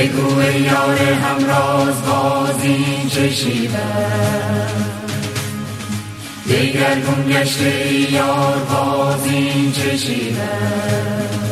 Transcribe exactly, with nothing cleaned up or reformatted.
بگو ای یار همراز باز این چه شیوه، دگرگون گشته ای یار باز این چه شیوه.